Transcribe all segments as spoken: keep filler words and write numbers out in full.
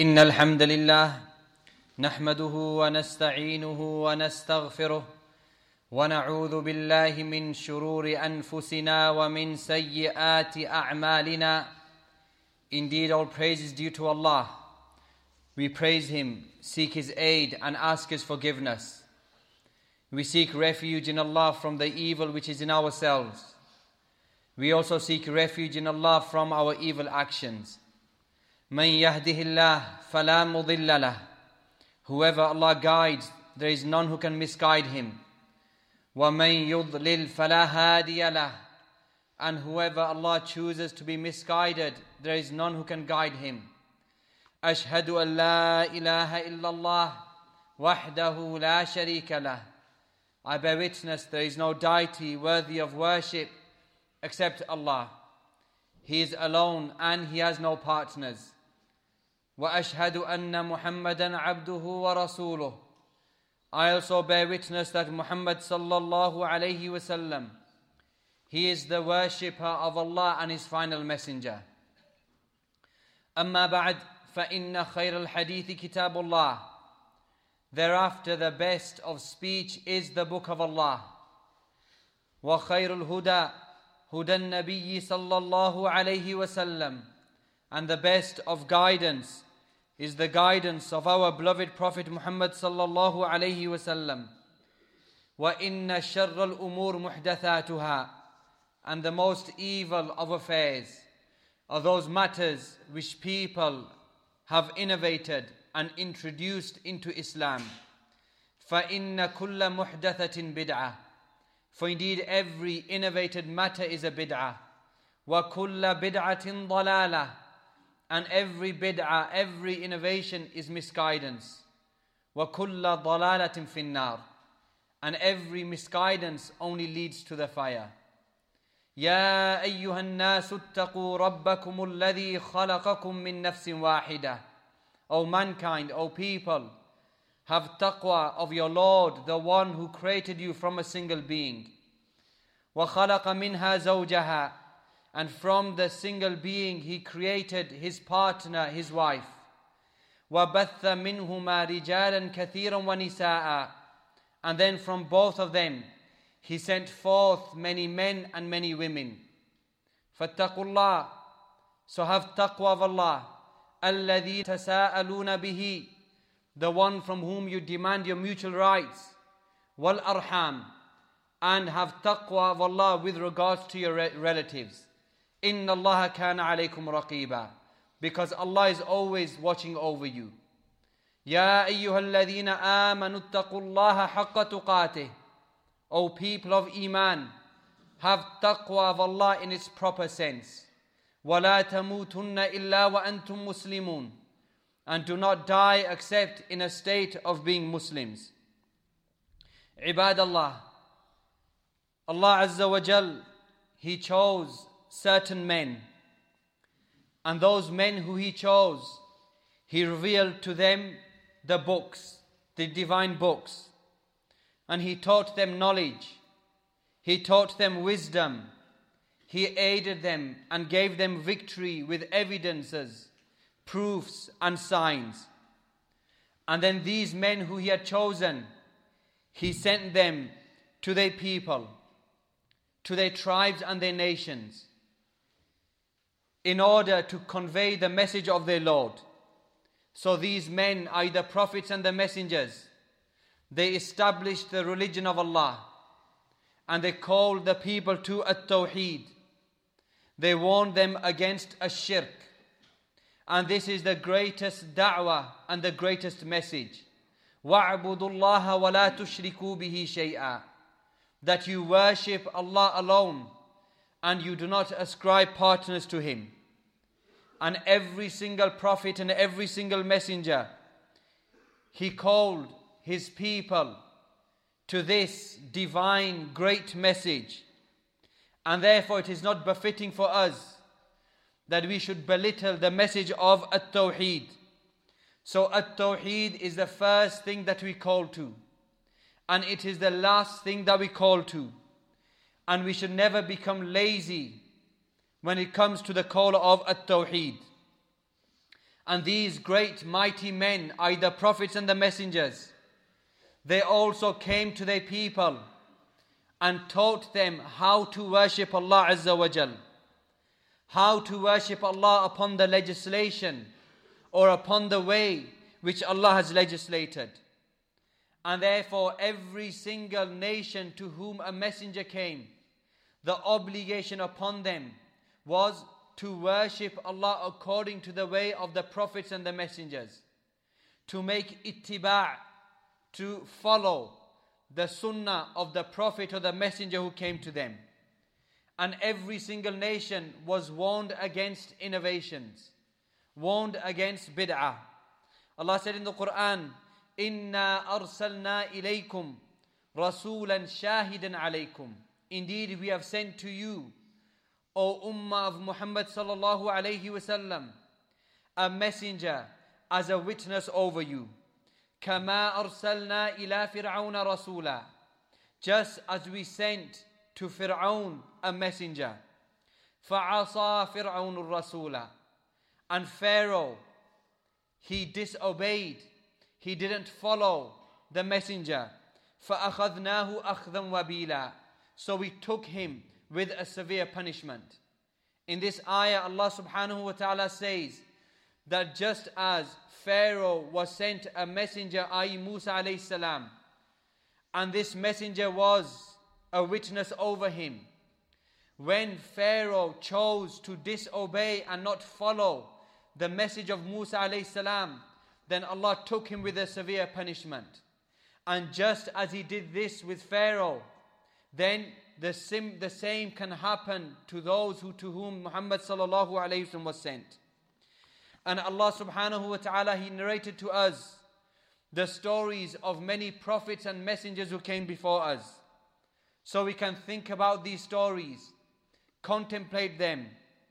إن الحمد لله نحمده ونستعينه ونستغفره ونعوذ بالله من شرور أنفسنا ومن سيئات أعمالنا. Indeed, all praise is due to Allah. We praise Him, seek His aid and ask His forgiveness. We seek refuge in Allah from the evil which is in ourselves. We also seek refuge in Allah from our evil actions. من يهده الله فلا مضل له. Whoever Allah guides, there is none who can misguide him. ومن يضلل فلا هادي له. And whoever Allah chooses to be misguided, there is none who can guide him. أشهد أن لا إله إلا الله وحده لا شريك له. I bear witness there is no deity worthy of worship except Allah. He is alone and He has no partners. وأشهد أن محمدا عبده ورسوله. I also bear witness that Muhammad sallallahu alayhi wasallam, he is the worshipper of Allah and His final messenger. أما بعد فإن خير الحديث كتاب الله. Thereafter the best of speech is the book of Allah. وخير الهدى هدى النبي صلى الله عليه وسلم. And the best of guidance is the guidance of our beloved Prophet Muhammad sallallahu alayhi wasallam. وَإِنَّ شَرَّ الْأُمُورِ مُحْدَثَاتُهَا. And the most evil of affairs are those matters which people have innovated and introduced into Islam. فَإِنَّ كُلَّ مُحْدَثَةٍ بِدْعَةٍ. For indeed every innovated matter is a bid'ah. وَكُلَّ بِدْعَةٍ ضَلَالَةٍ. And every bid'ah, every innovation is misguidance. وَكُلَّ ضَلَالَةٍ فِي النَّارِ. And every misguidance only leads to the fire. يَا أَيُّهَا النَّاسُ اتَّقُوا رَبَّكُمُ الَّذِي خَلَقَكُم مِّن نَفْسٍ وَاحِدَةٍ. O mankind, O people, have taqwa of your Lord, the one who created you from a single being. وَخَلَقَ مِنْهَا زَوْجَهَا. And from the single being He created his partner, his wife. وَبَثَّ مِنْهُمَا رِجَالًا كَثِيرًا وَنِسَاءً. And then from both of them He sent forth many men and many women. فَاتَّقُوا اللَّهِ. So have taqwa of Allah. الَّذِي تَسَاءَلُونَ بِهِ. The one from whom you demand your mutual rights. وَالْأَرْحَامِ. And have taqwa of Allah with regards to your re- relatives. إِنَّ اللَّهَ كَانَ عَلَيْكُمْ رَقِيبًا. Because Allah is always watching over you. يَا أَيُّهَا الَّذِينَ آمَنُوا اتَّقُوا اللَّهَ حَقَّ تُقَاتِهِ. O people of Iman, have taqwa of Allah in its proper sense. وَلَا تَمُوتُنَّ إِلَّا وَأَنْتُمْ مُسْلِمُونَ. And do not die except in a state of being Muslims. عباد Allah. Allah Azza wa Jal, He chose certain men. And those men who He chose, He revealed to them the books, the divine books. And He taught them knowledge. He taught them wisdom. He aided them and gave them victory with evidences, proofs and signs. And then these men who He had chosen, He sent them to their people, to their tribes and their nations, in order to convey the message of their Lord. So these men are the prophets and the messengers. They established the religion of Allah and they called the people to at-tawheed. They warned them against ash-shirk. And this is the greatest da'wah and the greatest message. وَاعْبُدُوا اللَّهَ وَلَا تُشْرِكُوا بِهِ شَيْئًا. That you worship Allah alone and you do not ascribe partners to Him. And every single prophet and every single messenger, he called his people to this divine great message. And therefore it is not befitting for us that we should belittle the message of at-tawheed. So at-tawheed is the first thing that we call to. And it is the last thing that we call to. And we should never become lazy when it comes to the call of at-tawheed. And these great mighty men, either prophets and the messengers, they also came to their people and taught them how to worship Allah Azza wa Jal, how to worship Allah upon the legislation or upon the way which Allah has legislated. And therefore every single nation to whom a messenger came, the obligation upon them was to worship Allah according to the way of the prophets and the messengers, to make ittiba', to follow the sunnah of the prophet or the messenger who came to them. And every single nation was warned against innovations, warned against bid'ah. Allah said in the Quran, Inna arsalna ilaykum rasulan shahidan alaykum. Indeed, we have sent to you, O Ummah of Muhammad sallallahu alayhi wasallam, a messenger as a witness over you. Kama arsalna ila fir'auna rasula. Just as we sent to Fir'aun a messenger. Fa'asa fir'aun rasula. And Pharaoh, he disobeyed. He didn't follow the messenger. فَأَخَذْنَاهُ أَخْذًا وَبِيلًا. So we took him with a severe punishment. In this ayah, Allah subhanahu wa ta'ala says that just as Pharaoh was sent a messenger, that is Musa alayhi salam, and this messenger was a witness over him, when Pharaoh chose to disobey and not follow the message of Musa alayhi salam, then Allah took him with a severe punishment. And just as he did this with Pharaoh, then the, sim, the same can happen to those who to whom Muhammad sallallahu alayhi wasallam was sent. And Allah subhanahu wa ta'ala, He narrated to us the stories of many prophets and messengers who came before us. So we can think about these stories, contemplate them,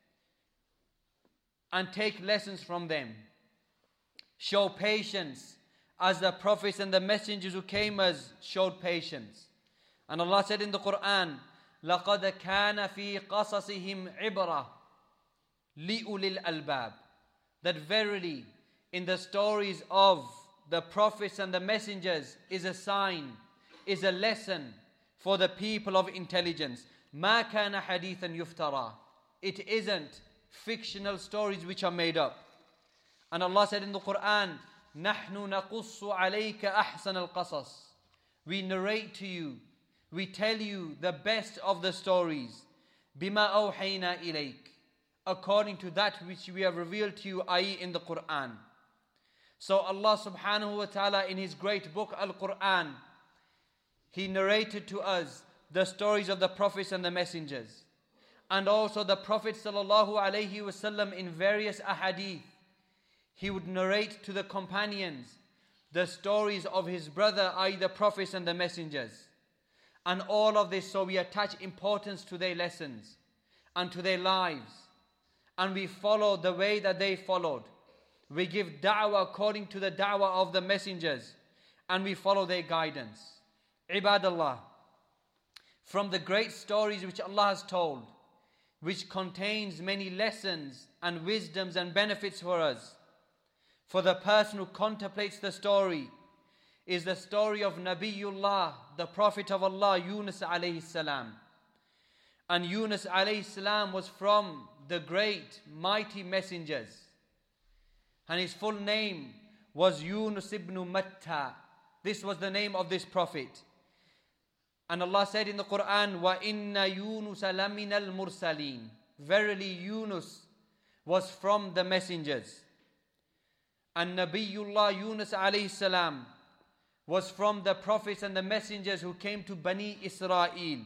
and take lessons from them. Show patience as the prophets and the messengers who came as showed patience. And Allah said in the Quran, لَقَدْ كَانَ فِي قَصَصِهِمْ عِبْرَةٌ لِأُولِي الْأَلْبَابِ. That verily in the stories of the prophets and the messengers is a sign, is a lesson for the people of intelligence. مَا كَانَ حَدِيثًا يُفْتَرَى. It isn't fictional stories which are made up. And Allah said in the Quran, نَحْنُ نَقُصُّ عَلَيْكَ أَحْسَنَ الْقَصَصِ. We narrate to you, we tell you the best of the stories. بِمَا أَوْحَيْنَا إِلَيْكَ. According to that which we have revealed to you, that is in the Quran. So Allah subhanahu wa ta'ala in His great book Al-Quran, He narrated to us the stories of the prophets and the messengers. And also the Prophet sallallahu alayhi wasallam in various ahadith, he would narrate to the companions the stories of his brother, that is the prophets and the messengers. And all of this, so we attach importance to their lessons and to their lives. And we follow the way that they followed. We give da'wah according to the da'wah of the messengers. And we follow their guidance. Ibadallah. From the great stories which Allah has told, which contains many lessons and wisdoms and benefits for us, for the person who contemplates the story, is the story of Nabiullah, the Prophet of Allah, Yunus alayhi salam. And Yunus alayhi salam was from the great mighty messengers. And his full name was Yunus ibn Matta. This was the name of this prophet. And Allah said in the Quran, وَإِنَّ يُونُسَ لَمِنَ الْمُرْسَلِينَ. Verily Yunus was from the messengers. And Nabiyullah Yunus alayhi salam was from the prophets and the messengers who came to Bani Israel.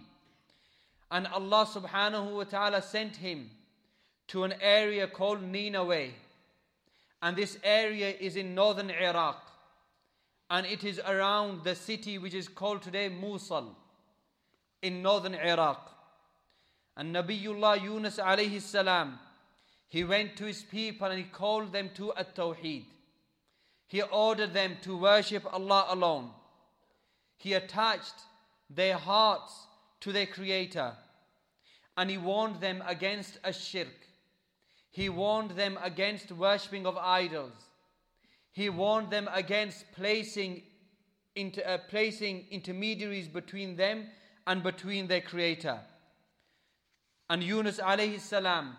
And Allah subhanahu wa ta'ala sent him to an area called Nineveh. And this area is in northern Iraq. And it is around the city which is called today Mosul in northern Iraq. And Nabiyullah Yunus alayhi salam, he went to his people and he called them to at-Tawheed. He ordered them to worship Allah alone. He attached their hearts to their Creator. And he warned them against a shirk. He warned them against worshipping of idols. He warned them against placing, into, uh, placing intermediaries between them and between their Creator. And Yunus alayhi salam,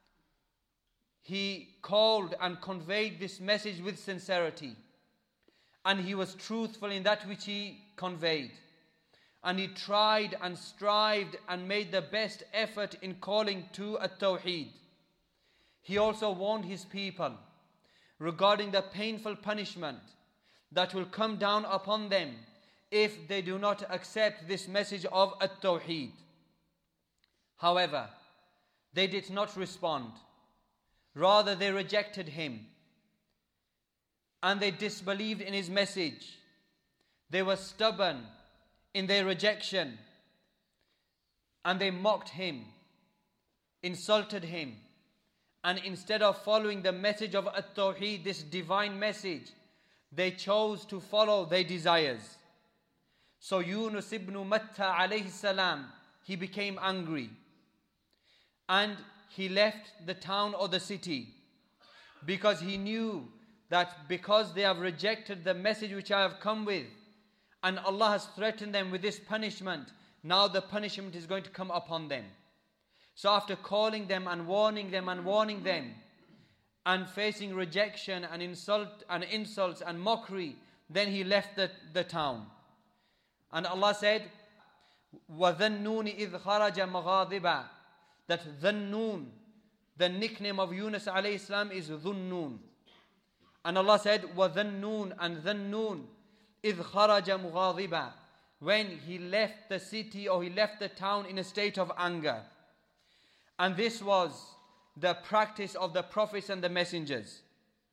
he called and conveyed this message with sincerity. And he was truthful in that which he conveyed. And he tried and strived and made the best effort in calling to at-Tawheed. He also warned his people regarding the painful punishment that will come down upon them if they do not accept this message of at-Tawheed. However, they did not respond. Rather, they rejected him. And they disbelieved in his message. They were stubborn in their rejection. And they mocked him, insulted him. And instead of following the message of at-Tawheed, this divine message, they chose to follow their desires. So Yunus ibn Matta alayhi salam, he became angry. And he left the town or the city because he knew that because they have rejected the message which I have come with, and Allah has threatened them with this punishment, now the punishment is going to come upon them. So after calling them and warning them and warning them and facing rejection and insult and insults and mockery, then he left the, the town. And Allah said, وَذَنُّونِ إِذْ خَرَجَ مَغَاضِبًا, that Dhannun, the nickname of Yunus alayhi salam, is Dhunnun. And Allah said, وَذَنُّونَ, and Dhannun, إِذْ خَرَجَ مُغَاضِبًا, when he left the city or he left the town in a state of anger. And this was the practice of the prophets and the messengers.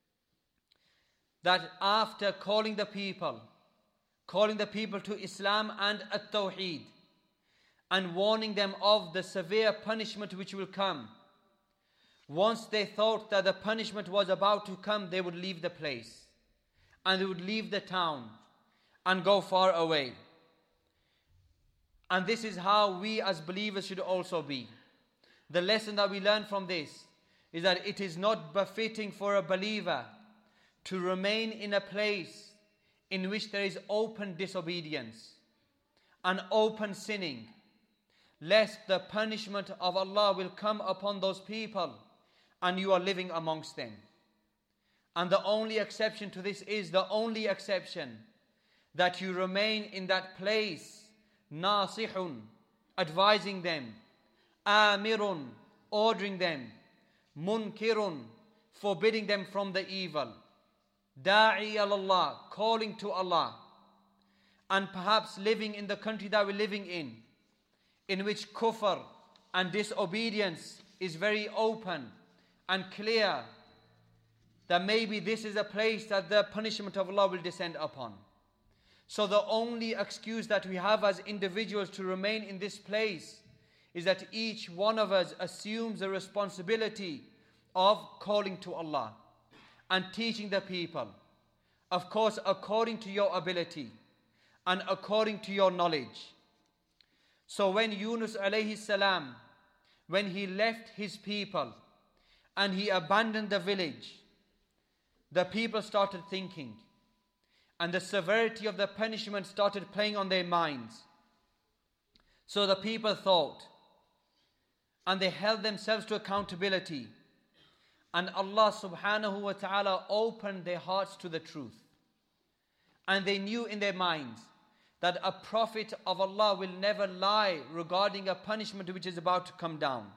That after calling the people, calling the people to Islam and at-Tawheed, and warning them of the severe punishment which will come, once they thought that the punishment was about to come, they would leave the place. And they would leave the town and go far away. And this is how we as believers should also be. The lesson that we learn from this is that it is not befitting for a believer to remain in a place in which there is open disobedience and open sinning, lest the punishment of Allah will come upon those people and you are living amongst them. And the only exception to this is the only exception that you remain in that place, nasihun, advising them, amirun, ordering them, munkirun, forbidding them from the evil, da'i Allah, calling to Allah, and perhaps living in the country that we're living in, in which kufr and disobedience is very open and clear, that maybe this is a place that the punishment of Allah will descend upon. So the only excuse that we have as individuals to remain in this place is that each one of us assumes the responsibility of calling to Allah and teaching the people, of course according to your ability and according to your knowledge. So when Yunus alayhi salam, when he left his people and he abandoned the village, the people started thinking, and the severity of the punishment started playing on their minds. So the people thought, and they held themselves to accountability. And Allah subhanahu wa ta'ala opened their hearts to the truth. And they knew in their minds that a prophet of Allah will never lie regarding a punishment which is about to come down.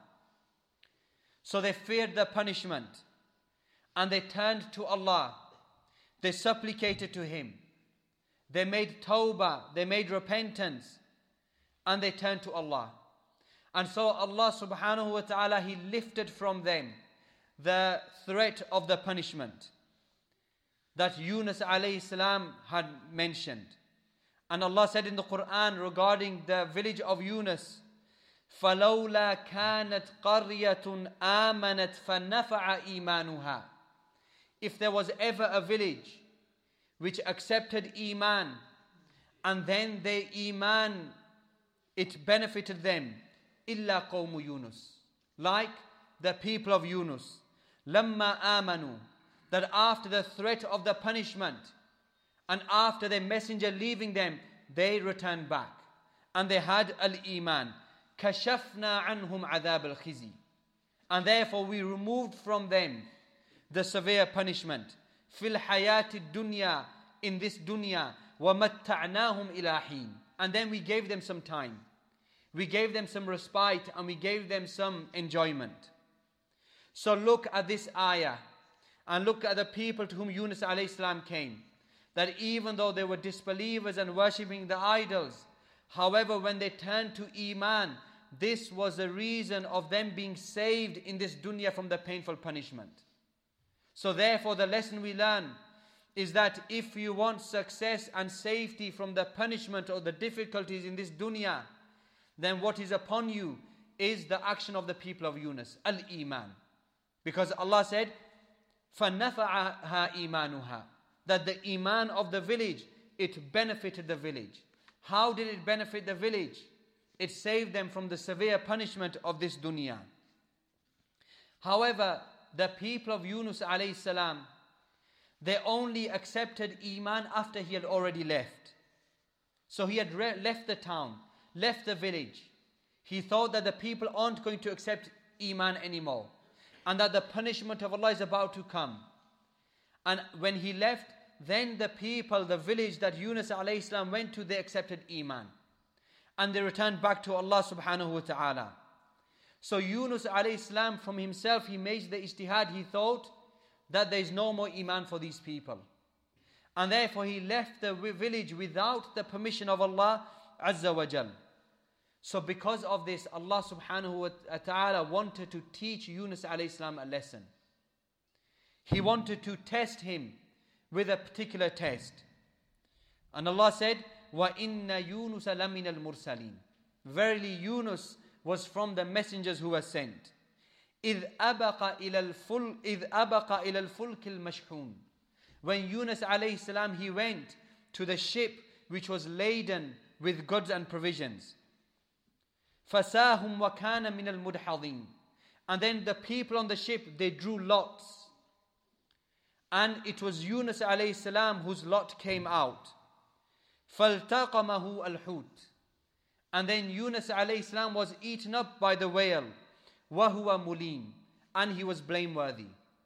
So they feared the punishment. And they turned to Allah. They supplicated to Him. They made tawbah, they made repentance, and they turned to Allah. And so Allah subhanahu wa ta'ala, He lifted from them the threat of the punishment that Yunus alayhi salam had mentioned. And Allah said in the Quran regarding the village of Yunus, فَلَوْلَا كَانَتْ قَرْيَةٌ آمَنَتْ فَنَفَعَ إِيمَانُهَا. If there was ever a village which accepted Iman, and then their Iman, it benefited them, إِلَّا قَوْمُ Yunus, like the people of Yunus. لَمَّا آمَنُوا, that after the threat of the punishment and after their messenger leaving them, they returned back and they had al-iman. كَشَفْنَا عَنْهُمْ عَذَابَ الْخِزِي, and therefore we removed from them the severe punishment. فِي الْحَيَاةِ الدُّنْيَا, in this dunya. وَمَتَّعْنَاهُمْ إِلَى حِينٍ, and then we gave them some time. We gave them some respite and we gave them some enjoyment. So look at this ayah and look at the people to whom Yunus alayhi salam came. That even though they were disbelievers and worshipping the idols, however, when they turned to Iman, this was the reason of them being saved in this dunya from the painful punishment. So therefore the lesson we learn is that if you want success and safety from the punishment or the difficulties in this dunya, then what is upon you is the action of the people of Yunus, al-Iman. Because Allah said, فَنَفَعَهَا إِيمَانُهَا, that the Iman of the village, it benefited the village. How did it benefit the village? It saved them from the severe punishment of this dunya. However, the people of Yunus alayhi salam, they only accepted Iman after he had already left. So he had re- left the town, left the village. He thought that the people aren't going to accept Iman anymore, and that the punishment of Allah is about to come. And when he left, then the people, the village that Yunus alayhi salam went to, they accepted Iman. And they returned back to Allah subhanahu wa ta'ala. So Yunus alayhi salam from himself, he made the ijtihad, he thought that there is no more Iman for these people. And therefore he left the village without the permission of Allah Azza wa Jal. So because of this, Allah subhanahu wa ta'ala wanted to teach Yunus alayhi salam a lesson. He wanted to test him with a particular test. And Allah said, وَإِنَّ يُونُسَ لَمِنَ الْمُرْسَلِينَ, verily Yunus was from the messengers who were sent. إِذْ أَبَقَ إِلَى الْفُلْكِ إِذْ أَبَقَ إِلَى الْفُلْكِ الْمَشْحُونِ, when Yunus alayhi salam, he went to the ship which was laden with goods and provisions. فَسَاهُمْ وَكَانَ مِنَ الْمُدْحَضِينَ, and then the people on the ship, they drew lots. And it was Yunus alayhi salam whose lot came out. فَالْتَقَمَهُ الْحُوتِ, and then Yunus alayhi salam was eaten up by the whale. وَهُوَ مُلِيمٌ, and he was blameworthy.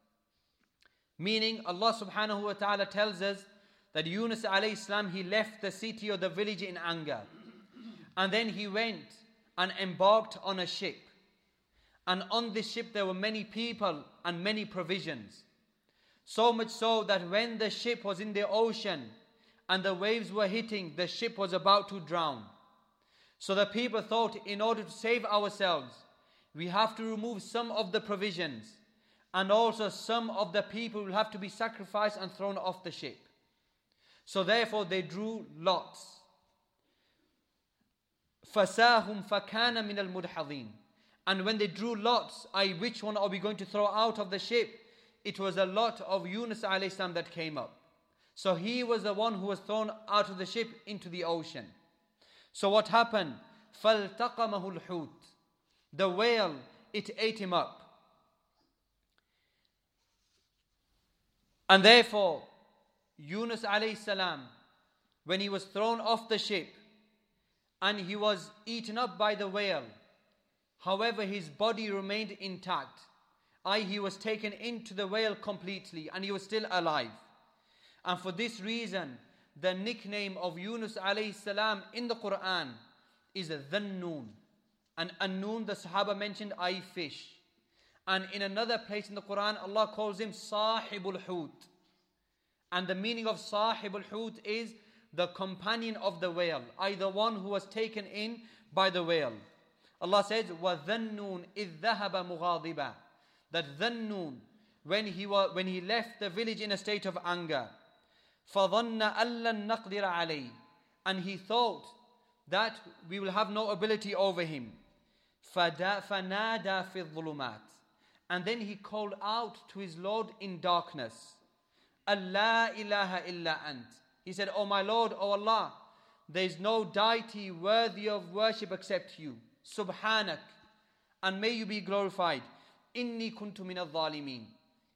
Meaning Allah subhanahu wa ta'ala tells us that Yunus alayhi salam, he left the city or the village in anger. And then he went and embarked on a ship. And on this ship there were many people and many provisions. So much so that when the ship was in the ocean and the waves were hitting, the ship was about to drown. So the people thought, in order to save ourselves, we have to remove some of the provisions, and also some of the people will have to be sacrificed and thrown off the ship. So therefore they drew lots. فَسَاهُمْ فَكَانَ مِنَ الْمُدْحَضِينَ, and when they drew lots, I, which one are we going to throw out of the ship? It was a lot of Yunus alayhi salam that came up. So he was the one who was thrown out of the ship into the ocean. So what happened? فَالْتَقَمَهُ الْحُوتِ, the whale, it ate him up. And therefore, Yunus alayhi salam, when he was thrown off the ship and he was eaten up by the whale, however his body remained intact. I, he was taken into the whale completely and he was still alive. And for this reason, the nickname of Yunus alayhi salam in the Quran is Dhannun. And An-Nun, the Sahaba mentioned, I fish. And in another place in the Quran, Allah calls him Sahibul Hut. And the meaning of Sahibul Hut is the companion of the whale, I, the one who was taken in by the whale. Allah says, وَذَنُّونَ إِذْ ذَهَبَ مُغَاضِبًا, that Dhannun, when he, was, when he left the village in a state of anger, فَظَنَّ أَلَّن نَقْدِرَ عَلَيْهِ, and he thought that we will have no ability over him. فَنَادَى فِي الظُّلُمَاتِ, and then he called out to his Lord in darkness. Allah ilaha illa ant. He said, Oh my Lord, O Allah, there is no deity worthy of worship except you. Subhanak, and may you be glorified. Inni kuntu min al-zalimin,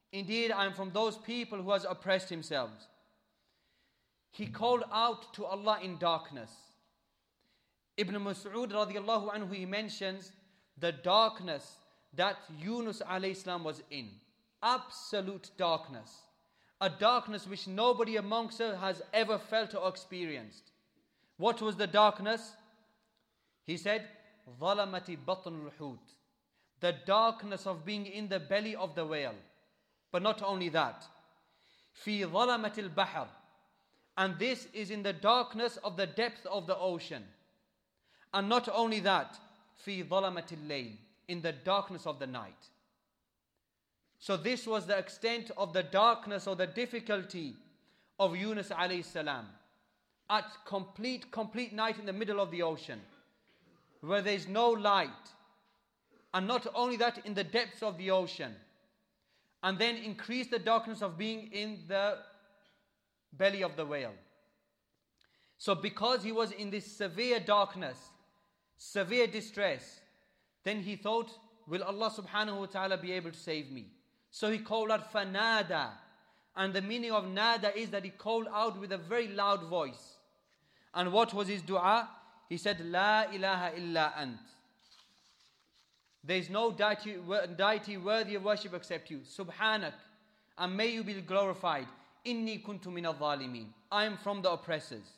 Indeed, I am from those people who has oppressed themselves. He called out to Allah in darkness. Ibn Mas'ud radiallahu anhu, he mentions the darkness that Yunus alayhi salam was in. Absolute darkness. A darkness which nobody amongst us has ever felt or experienced. What was the darkness? He said, ظَلَمَتِ بَطْنُ الْحُوتِ, the darkness of being in the belly of the whale. But not only that, فِي ظَلَمَةِ الْبَحْرِ, and this is in the darkness of the depth of the ocean. And not only that, فِي ظَلَمَةِ اللَّيْلِ, in the darkness of the night. So this was the extent of the darkness or the difficulty of Yunus alayhi salam. At complete, complete night in the middle of the ocean, where there is no light. And not only that, in the depths of the ocean. And then increase the darkness of being in the belly of the whale. So because he was in this severe darkness, severe distress, then he thought, will Allah subhanahu wa ta'ala be able to save me? So he called out fanada. And the meaning of nada is that he called out with a very loud voice. And what was his dua? He said, La ilaha illa ant. There is no deity, deity worthy of worship except you. Subhanak. And may you be glorified. Inni kuntu min al-zalimin. I am from the oppressors.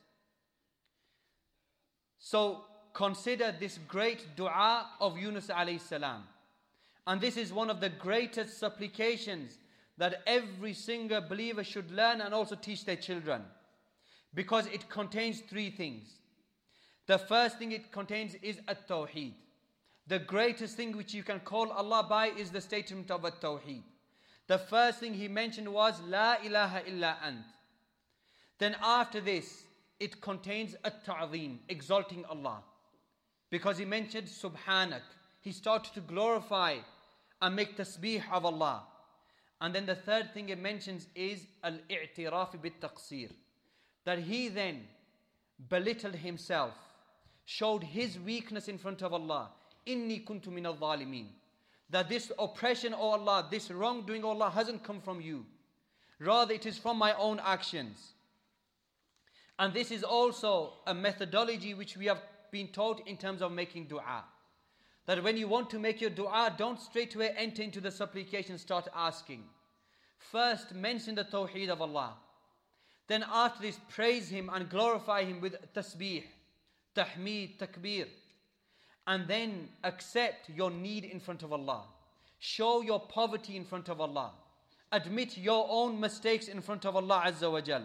So consider this great dua of Yunus alayhi salam. And this is one of the greatest supplications that every single believer should learn and also teach their children. Because it contains three things. The first thing it contains is at-tawheed. The greatest thing which you can call Allah by is the statement of at-tawheed. The first thing he mentioned was La ilaha illa ant. Then after this, it contains at-ta'zeem, exalting Allah. Because he mentioned Subhanak. He started to glorify and make tasbih of Allah. And then the third thing he mentions is al-i'tiraf bit-taqsir. That he then belittled himself, showed his weakness in front of Allah. Inni kuntu min al-zalimin. That this oppression, O Allah, this wrongdoing, O Allah, hasn't come from you. Rather, it is from my own actions. And this is also a methodology which we have been taught in terms of making dua. That when you want to make your dua, don't straight away enter into the supplication, start asking. First, mention the tawheed of Allah. Then after this, praise Him and glorify Him with tasbih, tahmeed, takbir. And then accept your need in front of Allah. Show your poverty in front of Allah. Admit your own mistakes in front of Allah Azza wa Jal.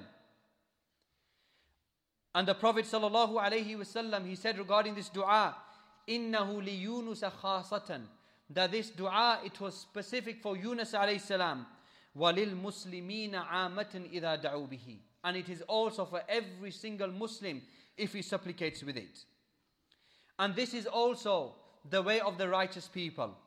And the Prophet sallallahu alaihi wasallam, he said regarding this dua, Innahu li Yunus khasatan, that this dua, it was specific for Yunus alayhi salam. Walil muslimina amatan idha da'u bihi. And it is also for every single Muslim if he supplicates with it. And this is also the way of the righteous people.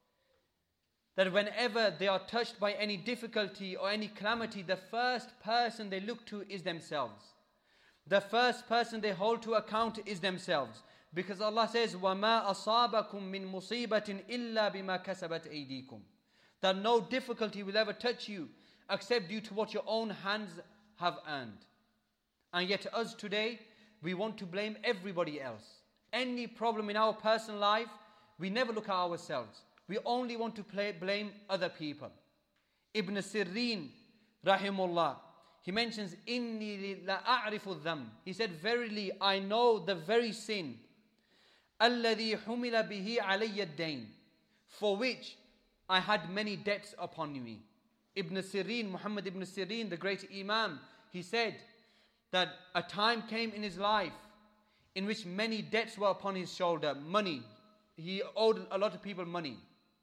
That whenever they are touched by any difficulty or any calamity, the first person they look to is themselves. The first person they hold to account is themselves. Because Allah says, وَمَا أَصَابَكُم مِّن مُصِيبَةٍ إِلَّا بِمَا كَسَبَتْ أَيْدِيكُم. That no difficulty will ever touch you except due to what your own hands have earned. And yet us today, we want to blame everybody else. Any problem in our personal life, we never look at ourselves. We only want to play, blame other people. Ibn Sirin, rahimullah, he mentions, Inni la a'rifu dham. He said, verily, I know the very sin. Alladhi humila bihi alayya ad-dain, for which I had many debts upon me. Ibn Sirin, Muhammad ibn Sirin, the great Imam, he said that a time came in his life in which many debts were upon his shoulder, money. He owed a lot of people money.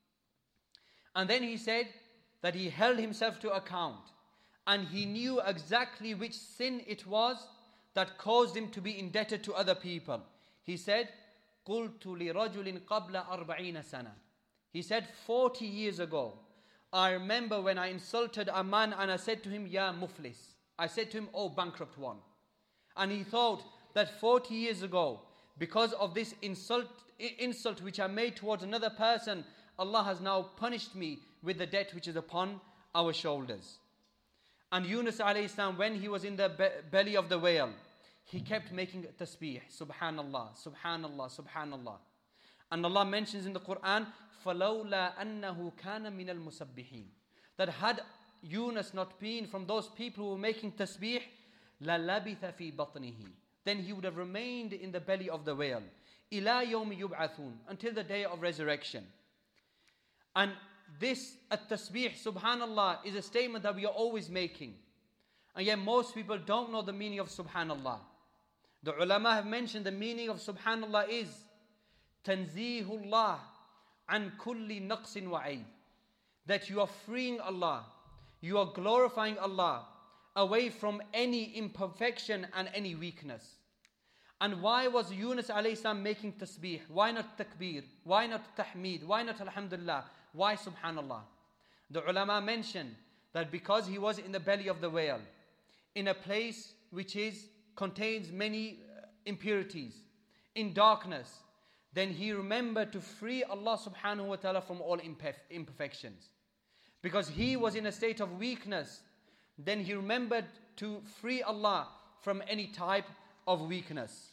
And then he said that he held himself to account. And he knew exactly which sin it was that caused him to be indebted to other people. He said, قُلْتُ لِرَجُلٍ قَبْلَ أَرْبَعِينَ سَنَةً. He said, forty years ago, I remember when I insulted a man and I said to him, Ya muflis. I said to him, oh bankrupt one. And he thought that forty years ago, because of this insult, insult which I made towards another person, Allah has now punished me with the debt which is upon our shoulders. And Yunus alayhi salam, when he was in the be- belly of the whale, he kept making tasbih, subhanallah, subhanallah, subhanallah. And Allah mentions in the Quran, فَلَوْلَا أَنَّهُ كَانَ مِنَ الْمُسَبِّحِينَ, that had Yunus not been from those people who were making tasbih, لَلَبِثَ فِي بَطْنِهِ, then he would have remained in the belly of the whale, إِلَى يَوْمِ يُبْعَثُونَ, until the day of resurrection. And this at-tasbih, subhanallah, is a statement that we are always making. And yet most people don't know the meaning of subhanallah. The ulama have mentioned the meaning of subhanallah is tanzihullah an kulli naqsin wa ayb, that you are freeing Allah, you are glorifying Allah away from any imperfection and any weakness. And why was Yunus alayhi salam making tasbih? Why not takbir? Why not tahmeed? Why not alhamdulillah? Why subhanallah? The ulama mention that because he was in the belly of the whale, in a place which is contains many impurities, in darkness, then he remembered to free Allah subhanahu wa ta'ala from all imperf- imperfections. Because he was in a state of weakness, then he remembered to free Allah from any type of weakness.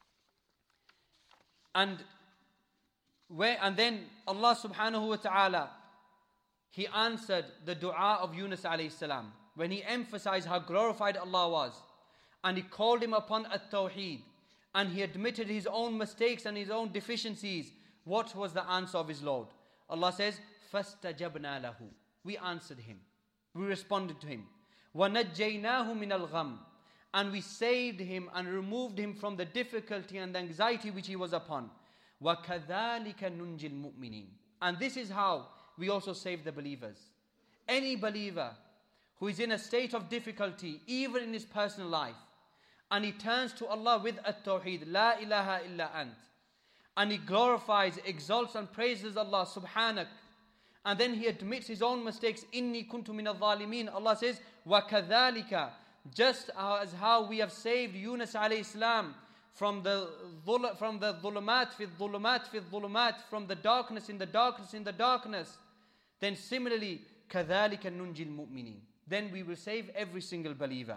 And where and then Allah subhanahu wa ta'ala, He answered the dua of Yunus alayhi salam when he emphasized how glorified Allah was, and he called him upon at-tawheed, and he admitted his own mistakes and his own deficiencies. What was the answer of his Lord? Allah says, فَاسْتَجَبْنَا لَهُ, we answered him, we responded to him. وَنَجَّيْنَاهُ مِنَ الْغَمِّ, and we saved him and removed him from the difficulty and the anxiety which he was upon. وَكَذَلِكَ نُنْجِ الْمُؤْمِنِينَ, and this is how we also save the believers. Any believer who is in a state of difficulty, even in his personal life, and he turns to Allah with at-tawheed, La ilaha illa ant, and he glorifies, exalts and praises Allah subhanak, and then he admits his own mistakes, Inni kuntu min al-zalimin. Allah says, وَكَذَلِكَ, just as how we have saved Yunus alayhi salam from the from the dhulumat fi dhulumat fi dhulumat, from the darkness in the darkness in the darkness, then similarly, كَذَلِكَ نُنْجِ الْمُؤْمِنِينَ, then we will save every single believer.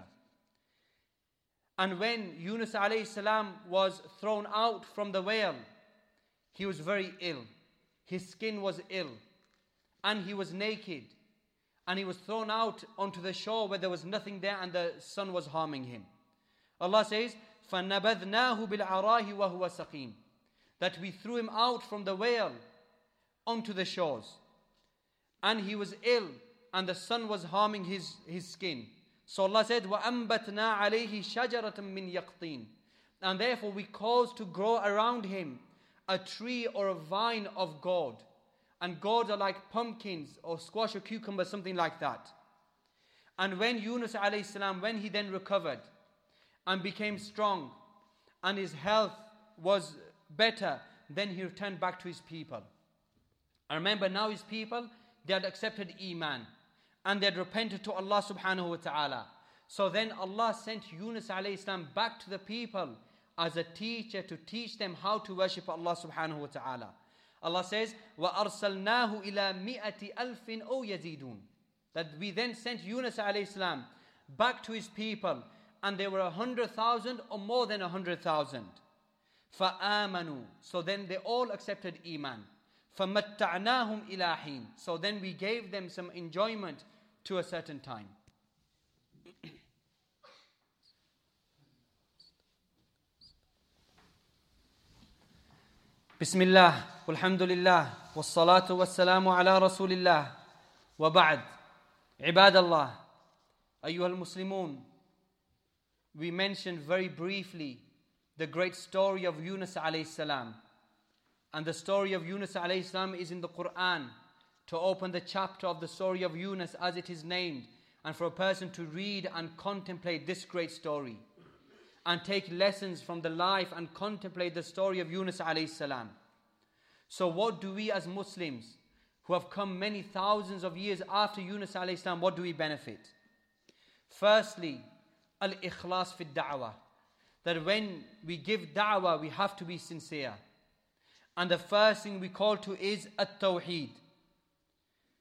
And when Yunus alayhi salam was thrown out from the whale, he was very ill. His skin was ill, and he was naked, and he was thrown out onto the shore where there was nothing there, and the sun was harming him. Allah says, فَنَبَذْنَاهُ بِالْعَرَاهِ وَهُوَ سَقِيمٌ, that we threw him out from the whale onto the shores, and he was ill, and the sun was harming his, his skin. So Allah said, وَأَنْبَتْنَا عَلَيْهِ شَجَرَةً مِّن يَقْطِينَ, and therefore we caused to grow around him a tree or a vine of gourd. And gourds are like pumpkins or squash or cucumber, something like that. And when Yunus alayhi salam, when he then recovered and became strong and his health was better, then he returned back to his people. And remember, now his people, they had accepted Iman and they had repented to Allah subhanahu wa ta'ala. So then Allah sent Yunus alayhi salam back to the people as a teacher to teach them how to worship Allah subhanahu wa ta'ala. Allah says, وَأَرْسَلْنَاهُ إِلَى مِئَةِ أَلْفٍ أَوْ يَزِيدُونَ, that we then sent Yunus alayhi salam back to his people, and there were a hundred thousand or more than a hundred thousand. فَآمَنُوا, so then they all accepted Iman. فَمَتَّعْنَاهُمْ إِلَى حِينٍ, so then we gave them some enjoyment to a certain time. Bismillah, walhamdulillah, wassalatu wassalamu ala rasulillah, wa ba'd. Ibadallah, ayyuhal muslimun, we mentioned very briefly the great story of Yunus alayhi salam. And the story of Yunus alayhi salam is in the Quran. To open the chapter of the story of Yunus as it is named, and for a person to read and contemplate this great story, and take lessons from the life and contemplate the story of Yunus alayhi salam. So what do we as Muslims, who have come many thousands of years after Yunus alayhi salam, what do we benefit? Firstly, al-ikhlas fi da'wah, that when we give da'wah, we have to be sincere. And the first thing we call to is at-tawheed.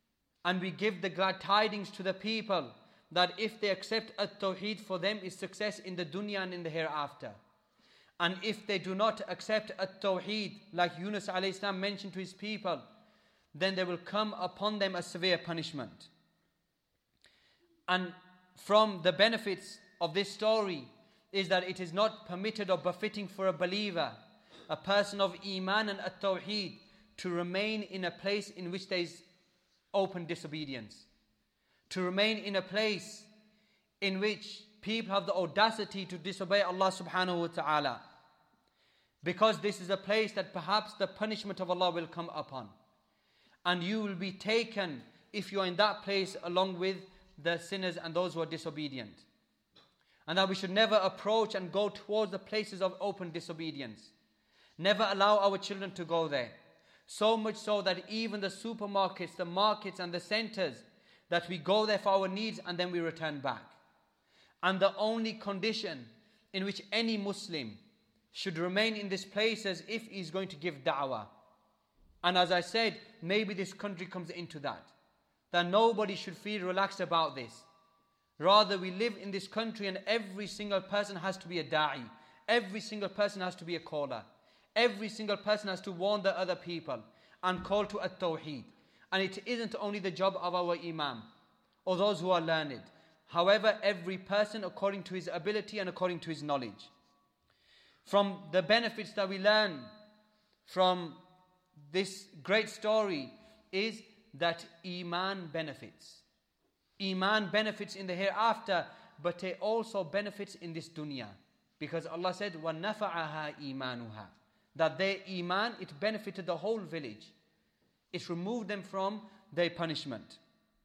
And we give the glad tidings to the people that if they accept at-tawheed, for them is success in the dunya and in the hereafter. And if they do not accept at-tawheed, like Yunus alayhi salam mentioned to his people, then there will come upon them a severe punishment. And from the benefits of this story is that it is not permitted or befitting for a believer, a person of Iman and at-tawheed, to remain in a place in which there is open disobedience. To remain in a place in which people have the audacity to disobey Allah subhanahu wa ta'ala. Because this is a place that perhaps the punishment of Allah will come upon. And you will be taken, if you are in that place, along with the sinners and those who are disobedient. And that we should never approach and go towards the places of open disobedience. Never allow our children to go there. So much so that even the supermarkets, the markets and the centers, that we go there for our needs and then we return back. And the only condition in which any Muslim should remain in this place is if he is going to give da'wah. And as I said, maybe this country comes into that. That nobody should feel relaxed about this. Rather, we live in this country and every single person has to be a da'i. Every single person has to be a caller. Every single person has to warn the other people and call to at-tawheed. And it isn't only the job of our imam or those who are learned. However, every person according to his ability and according to his knowledge. From the benefits that we learn from this great story is that Iman benefits. Iman benefits in the hereafter, but it also benefits in this dunya. Because Allah said, وَنَفَعَهَا إِيمَانُهَا, that their Iman, it benefited the whole village. It removed them from their punishment.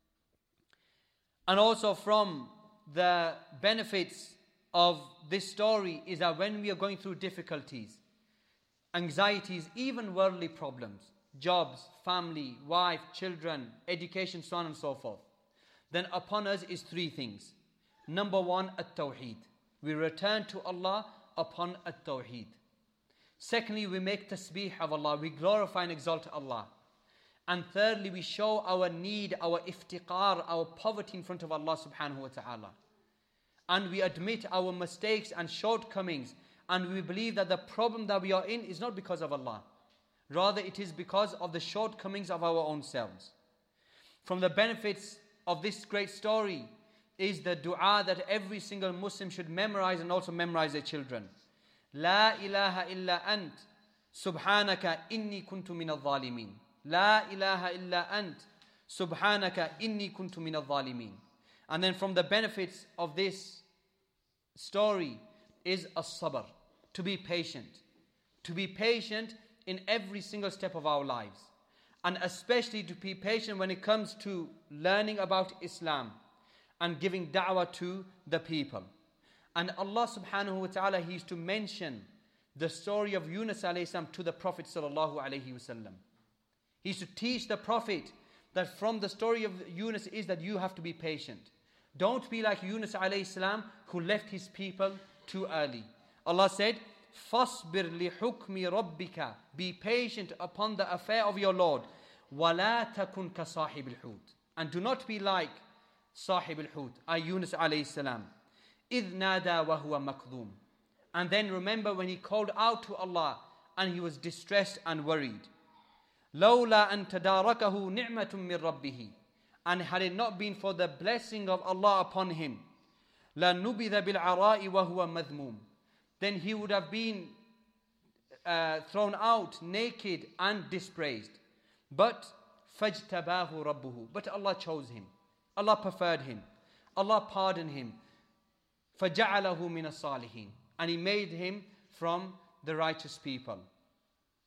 And also from the benefits of this story is that when we are going through difficulties, anxieties, even worldly problems, jobs, family, wife, children, education, so on and so forth, then upon us is three things. Number one, at-tawheed. We return to Allah upon at-tawheed. Secondly, we make tasbih of Allah. We glorify and exalt Allah. And thirdly, we show our need, our iftiqar, our poverty in front of Allah subhanahu wa ta'ala. And we admit our mistakes and shortcomings. And we believe that the problem that we are in is not because of Allah. Rather, it is because of the shortcomings of our own selves. From the benefits of this great story is the dua that every single Muslim should memorize and also memorize their children. La ilaha illa ant, subhanaka inni kuntu min al-zalimin. La ilaha illa ant, subhanaka inni kuntu min al-zalimin. And then from the benefits of this story is as-sabr, to be patient. To be patient in every single step of our lives. And especially to be patient when it comes to learning about Islam and giving da'wah to the people. And Allah subhanahu wa ta'ala, He used to mention the story of Yunus alayhi salam to the Prophet sallallahu alayhi wasallam. He used to teach the Prophet that from the story of Yunus is that you have to be patient. Don't be like Yunus alayhi salam who left his people too early. Allah said, فَاصْبِرْ لِحُكْمِ رَبِّكَ, be patient upon the affair of your Lord. وَلَا تَكُنْ كَصَاحِبِ الْحُوتِ, and do not be like Sahib al-Hut, ay Yunus alayhi salam. إِذْ نَادَى وَهُوَ مَكْذُومٌ, and then remember when he called out to Allah and he was distressed and worried. لَوْلَا أَن تَدَارَكَهُ نِعْمَةٌ مِّن رَبِّهِ, and had it not been for the blessing of Allah upon him, لَنُبِذَ بِالْعَرَاءِ وَهُوَ مَذْمُومٌ, then he would have been uh, thrown out naked and dispraised. But فَاجْتَبَاهُ رَبُّهُ, but Allah chose him. Allah preferred him. Allah pardoned him. فَجَعَلَهُ مِنَ الصَّالِحِينَ, and He made him from the righteous people.